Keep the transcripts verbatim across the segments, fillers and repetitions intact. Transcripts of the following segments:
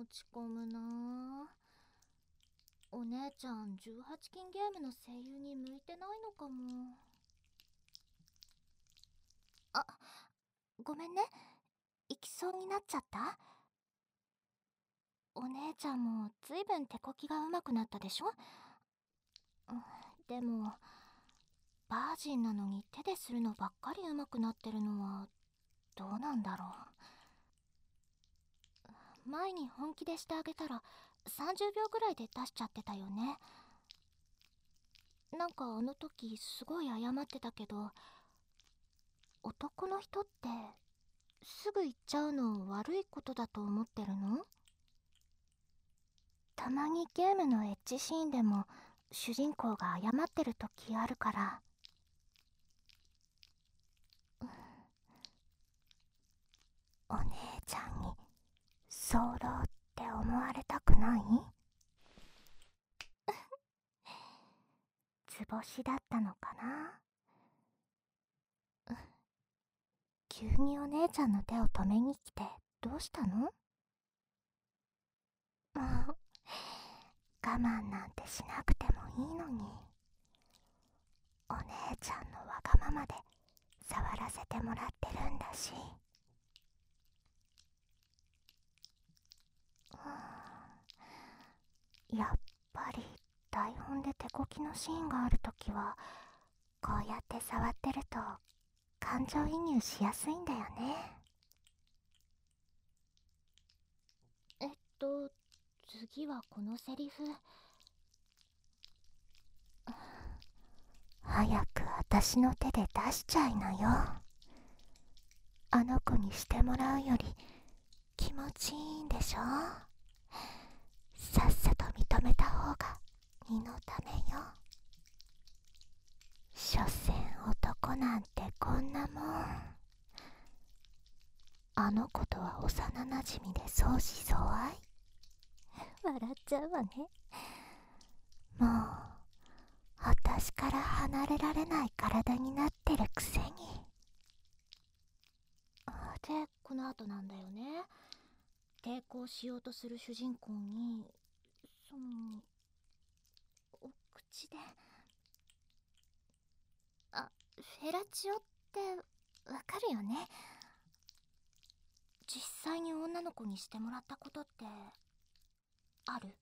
落ち込むなあ。お姉ちゃんじゅうはち禁ゲームの声優に向いてないのかも。あ、ごめんね。行きそうになっちゃった？お姉ちゃんもずいぶん手こきが上手くなったでしょ？うん、でもバージンなのに手でするのばっかり上手くなってるのはどうなんだろう。前に本気でしてあげたらさんじゅうびょうぐらいで出しちゃってたよね。なんかあの時すごい謝ってたけど、男の人ってすぐ言っちゃうの悪いことだと思ってるの？たまにゲームのエッジシーンでも主人公が謝ってる時あるから。お姉ちゃんに早漏って思われたくない？図星だったのかな。急にお姉ちゃんの手を止めに来てどうしたの？もう我慢なんてしなくてもいいのに。お姉ちゃんのわがままで触らせてもらってるんだし。やっぱり台本で手こきのシーンがあるときはこうやって触ってると感情移入しやすいんだよね。えっと次はこのセリフ。早く私の手で出しちゃいなよ。あの子にしてもらうより気持ちいいんでしょ。さっさと認めた方が身のためよ。所詮男なんてこんなもん。あの子とは幼なじみで相思相愛。笑っちゃうわね。もう私から離れられない体になってるくせに。でこの後なんだよね。抵抗しようとする主人公にそのお口で、あ、フェラチオってわかるよね。実際に女の子にしてもらったことってある？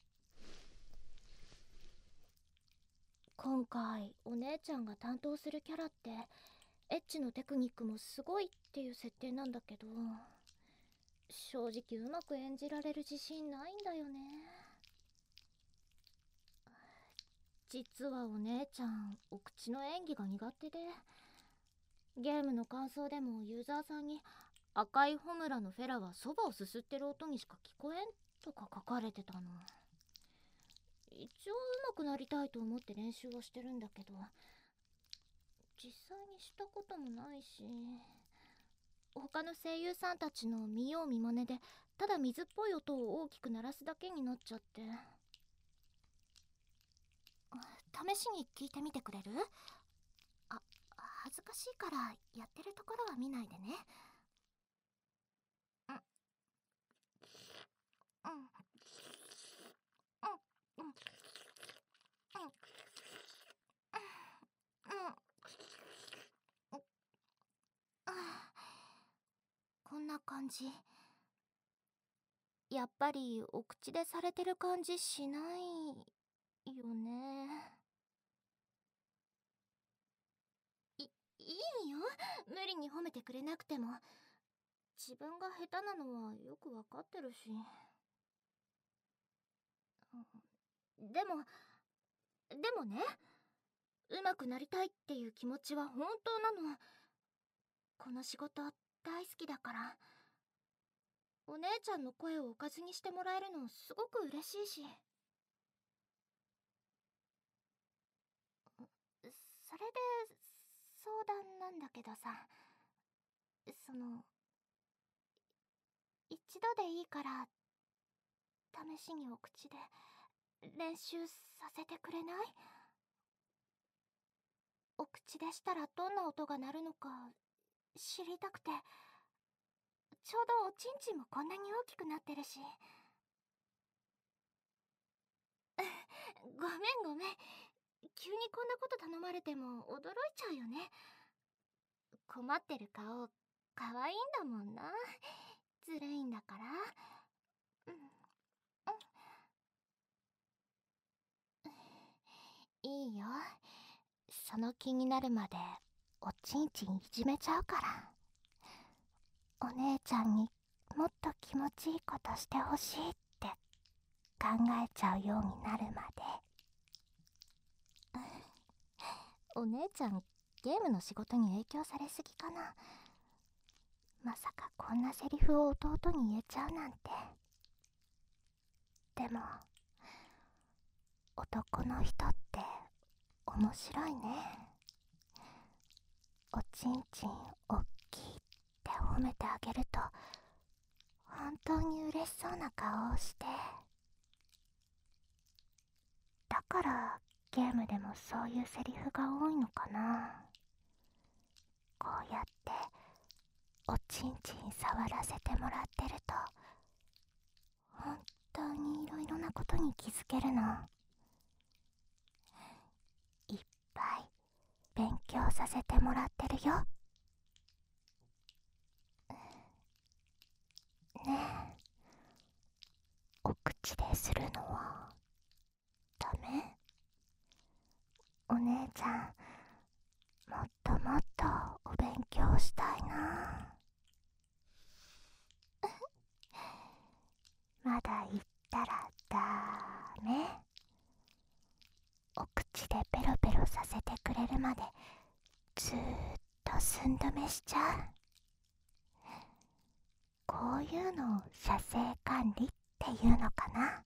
今回お姉ちゃんが担当するキャラってエッチのテクニックもすごいっていう設定なんだけど、正直うまく演じられる自信ないんだよね。実はお姉ちゃんお口の演技が苦手で、ゲームの感想でもユーザーさんに赤いホムラのフェラはそばをすすってる音にしか聞こえんとか書かれてたの。一応上手くなりたいと思って練習はしてるんだけど、実際にしたこともないし、他の声優さんたちの見よう見まねでただ水っぽい音を大きく鳴らすだけになっちゃって。試しに聞いてみてくれる？あ、恥ずかしいからやってるところは見ないでね。うんうんうんうんうんうん。こんな感じ。やっぱりお口でされてる感じしないよね。い、いいよ。無理に褒めてくれなくても。自分が下手なのはよくわかってるし。でも、でもね、上手くなりたいっていう気持ちは本当なの。この仕事大好きだから。お姉ちゃんの声をおかずにしてもらえるのすごく嬉しいし。それで相談なんだけどさ、その一度でいいから試しにお口で練習させてくれない？お口でしたらどんな音が鳴るのか知りたくて。ちょうどおちんちんもこんなに大きくなってるし。 ごめんごめん。急にこんなこと頼まれても驚いちゃうよね。困ってる顔、可愛いんだもんな。ずるいんだから。うん、うん、いいよ。その気になるまでおちんちんいじめちゃうから。お姉ちゃんにもっと気持ちいいことしてほしいって考えちゃうようになるまで。お姉ちゃん、ゲームの仕事に影響されすぎかな。まさかこんなセリフを弟に言えちゃうなんて。でも男の人って面白いね。おちんちんおっきいって褒めてあげると本当に嬉しそうな顔をして、だからゲームでもそういうセリフが多いのかな。こうやっておちんちん触らせてもらってると本当にいろいろなことに気づけるの。いっぱい勉強させてもらってるよ。ねえ、お口でするのはダメ？お姉ちゃん、もっともっとお勉強したいな。まだ言ったらダメ。お口でペロペロさせてくれるまでずーっと寸止めしちゃう。こういうのを射精管理っていうのかな。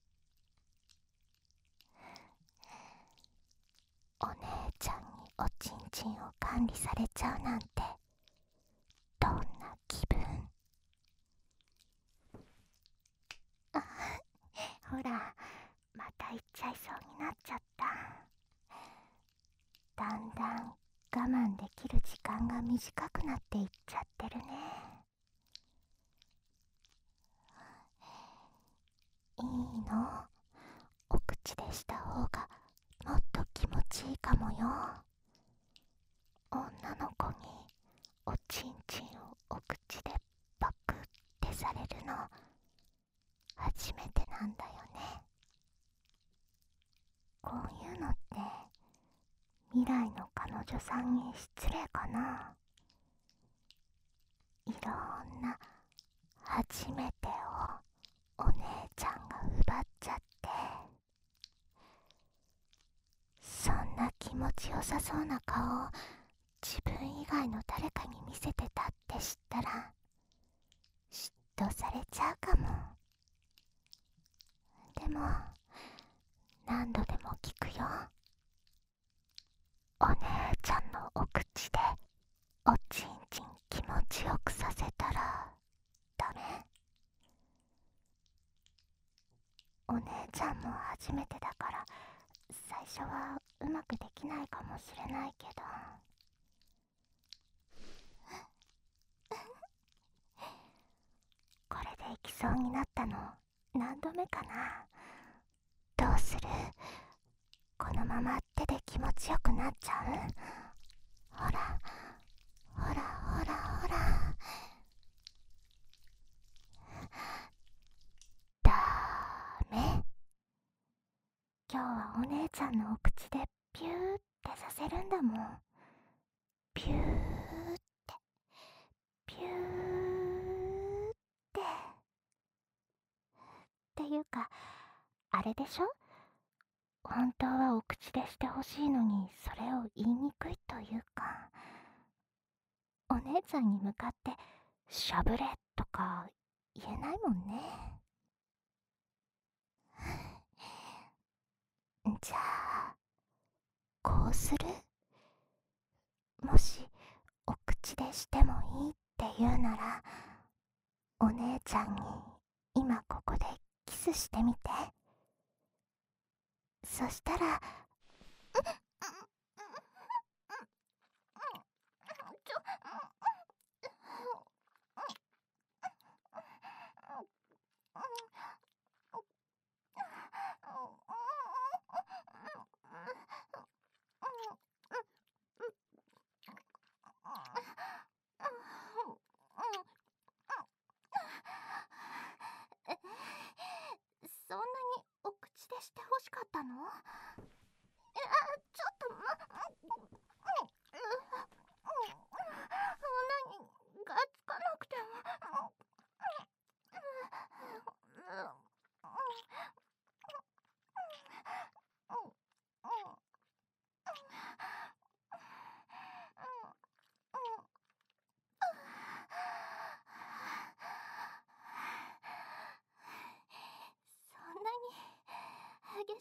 お姉ちゃんにおちんちんを管理されちゃうなんてどんな気分？あ、ほら、また言っちゃいそうになっちゃった。だんだん我慢できる時間が短くなっていっちゃってるね。いいの？お口でした方がもっと気持ちいいかもよ。女の子におちんちんをお口でパクってされるの初めてなんだよね。こういうのって未来の彼女さんに失礼かな。いろんな初めてをお姉ちゃんが奪っちゃって、そんな気持ちよさそうな顔を自分以外の誰かに見せてたって知ったら嫉妬されちゃうかも。でも何度でも聞くよ。お姉ちゃんのお口でおちんちん気持ちよくさせたらダメ？お姉ちゃんも初めてだから最初はうまくできないかもしれないけど、これで行きそうになったの何度目かな。どうする？このまま手で気持ちよくなっちゃう？ほらほらほらほら。ダメ。今日はお姉ちゃんのお口でピューってさせるんだもん。ピューってピューってっていうか、あれでしょ？本当はお口でしてほしいのにそれを言いにくいというか、お姉ちゃんに向かってしゃぶれとか言えないもんね。じゃあこうする？もしお口でしてもいいって言うなら、お姉ちゃんに今ここでキスしてみて。そしたらちょ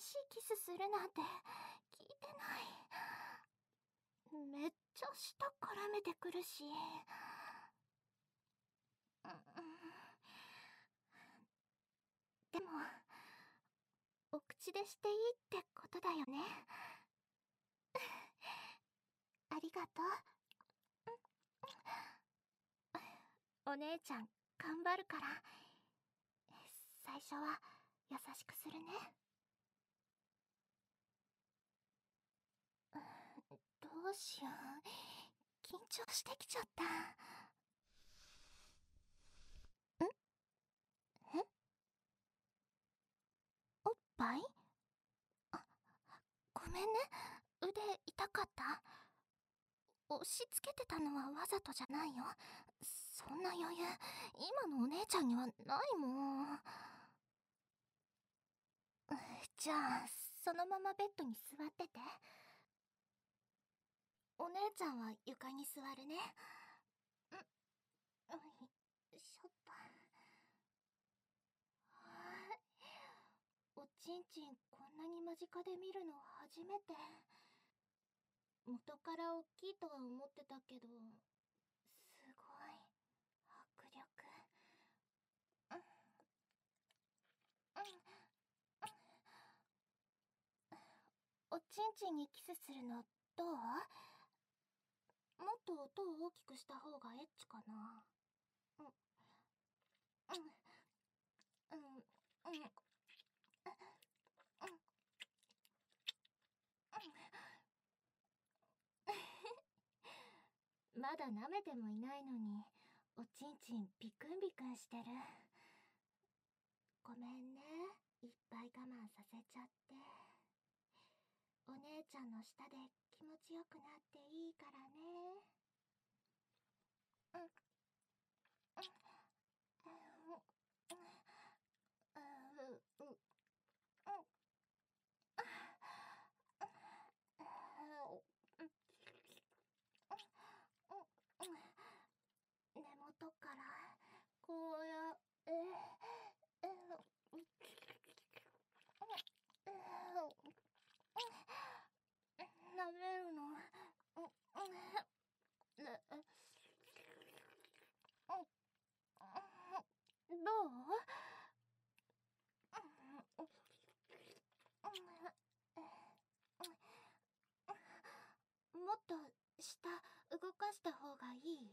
しいキスするなんて聞いてない。めっちゃ舌絡めてくるし。うん、でもお口でしていいってことだよね。ありがとう。お姉ちゃん頑張るから、最初は優しくするね。どうしよう、緊張してきちゃった。ん？え？おっぱい？あ、ごめんね、腕痛かった。押し付けてたのはわざとじゃないよ。そんな余裕今のお姉ちゃんにはないもん。じゃあそのままベッドに座ってて。お姉ちゃんは床に座るね。ん、よいしょっと。はーい、おちんちんこんなに間近で見るの初めて。元から大きいとは思ってたけど、すごい迫力。うん、うん、おちんちんにキスするのどう？もっと音を大きくした方がエッチかな。うん、うん、うん、うん、うん、まだ舐めてもいないのにおちんちんビクンビクンしてる。ごめんね、いっぱい我慢させちゃって。お姉ちゃんの舌で気持ちよくなっていいからね。うん、うん、うん、うん、うん、根元からこうやって舐めるの。どう？もっと下動かした方がいい？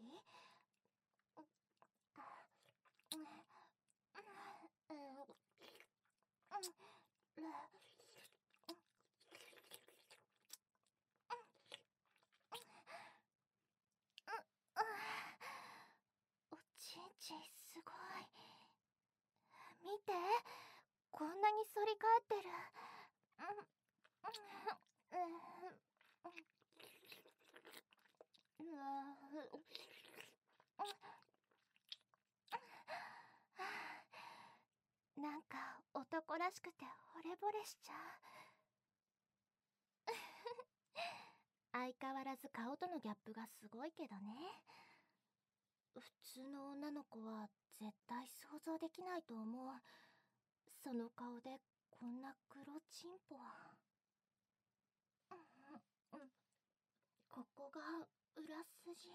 おちんちんすごい。見て、こんなに反り返ってる。なんか男らしくて惚れ惚れしちゃう。相変わらず顔とのギャップがすごいけどね。普通の女の子は絶対想像できないと思う。その顔でこんな黒チンポ。ここが裏筋。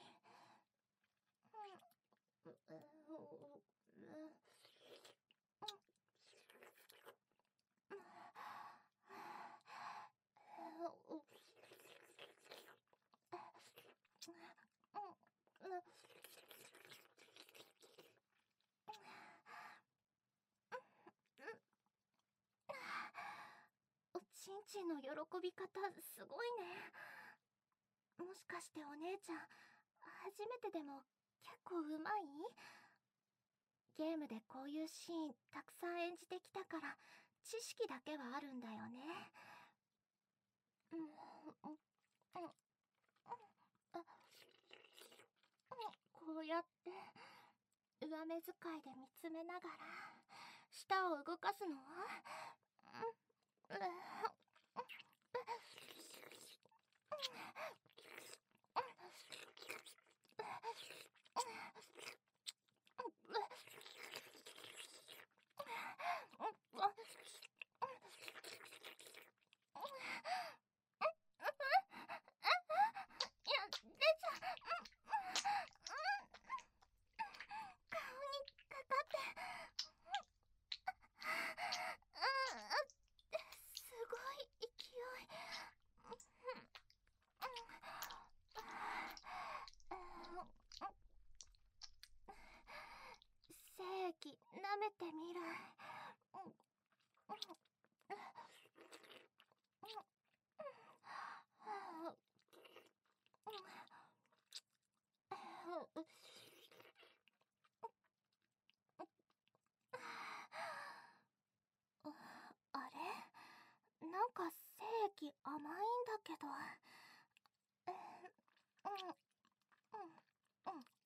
おちんちんの喜び方すごいね。もしかしてお姉ちゃん初めてでも結構うまい？ゲームでこういうシーンたくさん演じてきたから知識だけはあるんだよね。うん、うん、うん、こうやって上目遣いで見つめながら舌を動かすのは、うん、 てみる。あれ、なんか精液甘いんだけど。うんうんうんうん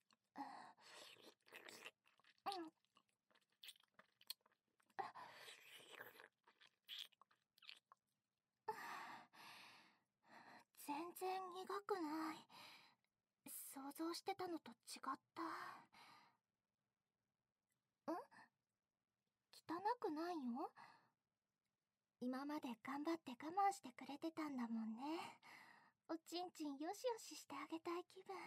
全然苦くない。想像してたのと違った。ん？汚くないよ。今まで頑張って我慢してくれてたんだもんね。おちんちんよしよししてあげたい気分。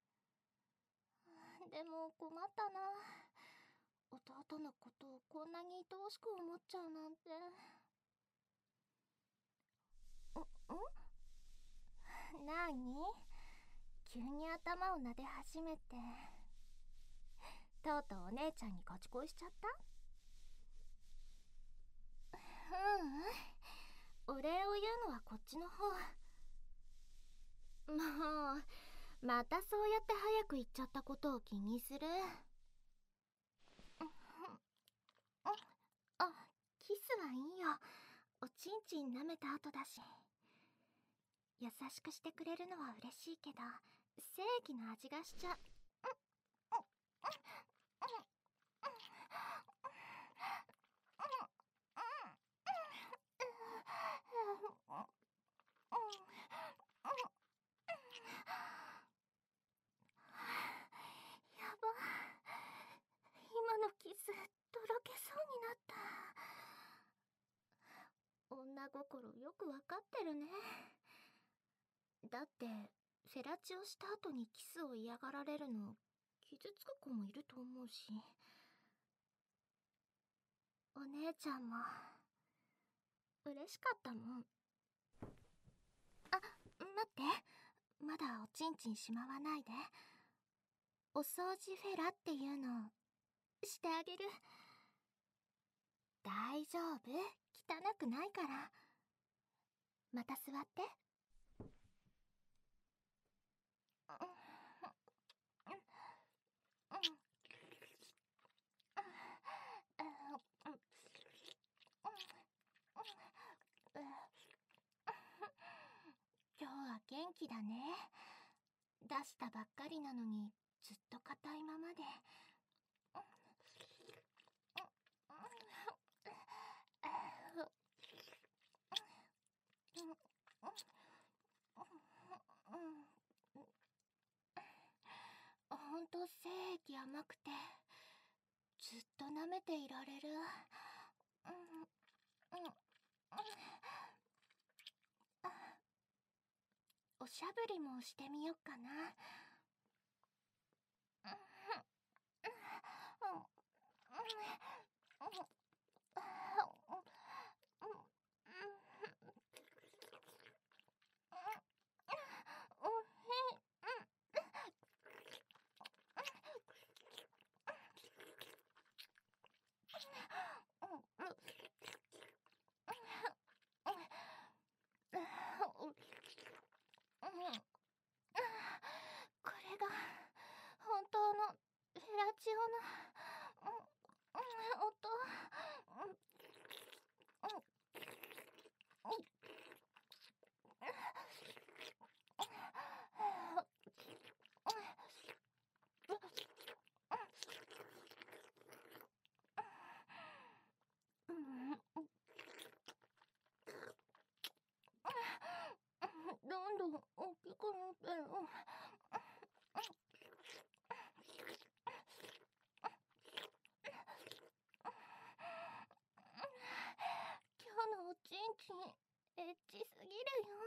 でも困ったな。弟のことをこんなに愛おしく思っちゃうなんて。んんなに？急に頭を撫で始めて。とうとうお姉ちゃんにガチ恋しちゃった？ううん。お礼を言うのはこっちの方。もう、またそうやって早く言っちゃったことを気にする。あ、キスはいいよ。おちんちん舐めた後だし。優しくしてくれるのは嬉しいけど、精液の味がしちゃ。やば、今のキスとろけそうになった。女心よくわかってるね。だってフェラチオした後にキスを嫌がられるの傷つく子もいると思うし。お姉ちゃんも嬉しかったもん。あ、待って、まだおちんちんしまわないで。お掃除フェラっていうのしてあげる。大丈夫、汚くないから。また座って。今日は元気だね。出したばっかりなのにずっと硬いままで。ほんと精液甘くてずっと舐めていられる。おしゃぶりもしてみよっかな。これが本当のフェラチオの音。どんどん大きくなってる。今日のおちんちんエッチすぎるよ。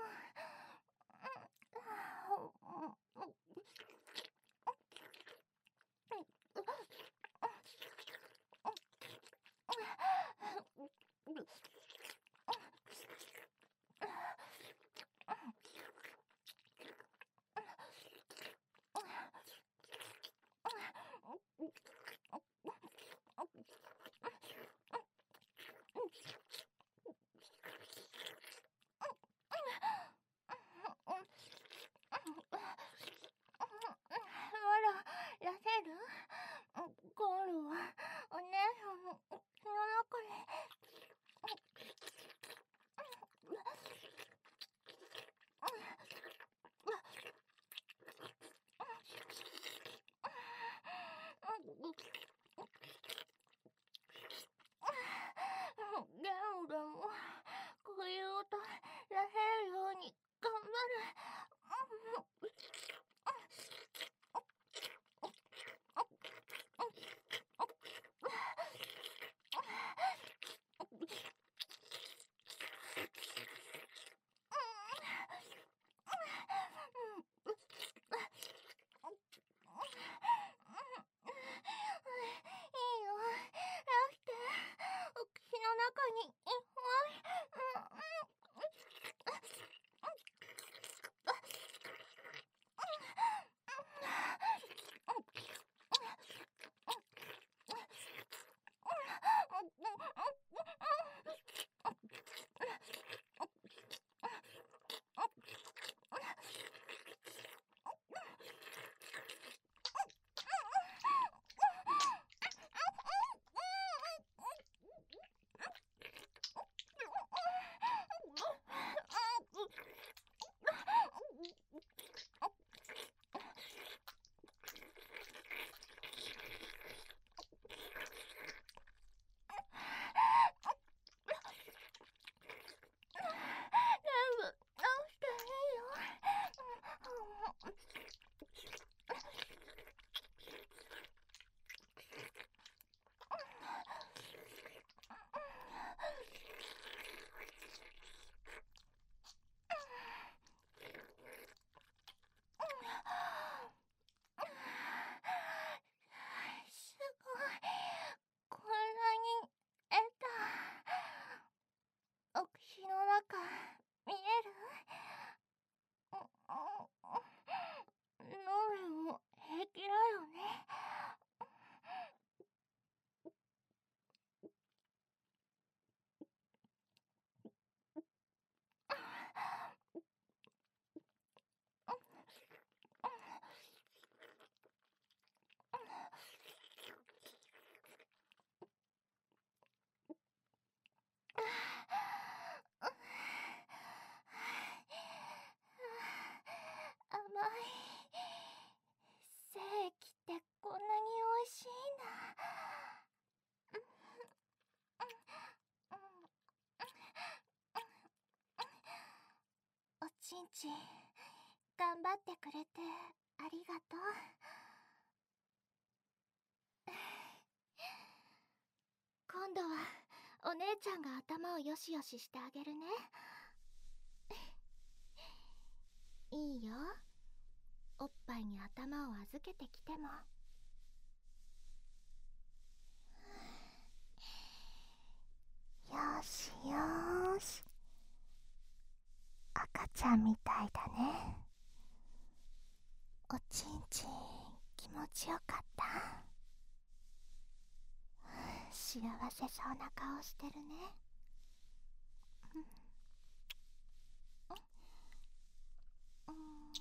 ち、頑張ってくれてありがとう。今度はお姉ちゃんが頭をよしよししてあげるね。いいよ、おっぱいに頭を預けてきても。よしよーし、赤ちゃんみたいだね。おちんちん気持ちよかった。幸せそうな顔してるね。うんうん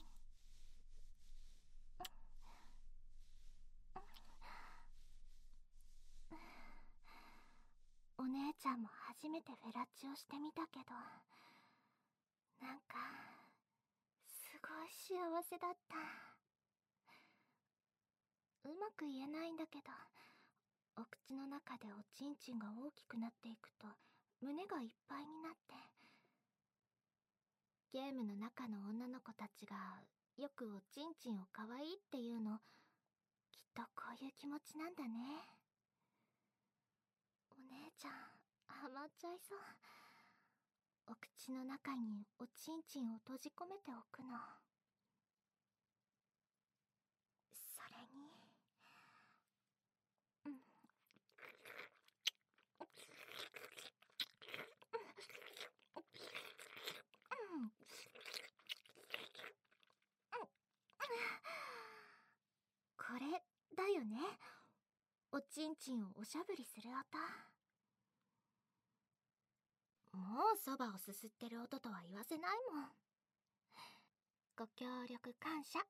お姉ちゃんも初めてフェラチオしてみたけど、なんかすごい幸せだった。うまく言えないんだけど、お口の中でおちんちんが大きくなっていくと胸がいっぱいになって、ゲームの中の女の子たちがよくおちんちんを可愛いっていうの、きっとこういう気持ちなんだね。お姉ちゃんハマっちゃいそう。お口の中におちんちんを閉じ込めておくの。それに、うん、これだよね、おちんちんをおしゃぶりする音。もうそばをすすってる音とは言わせないもん。ご協力感謝。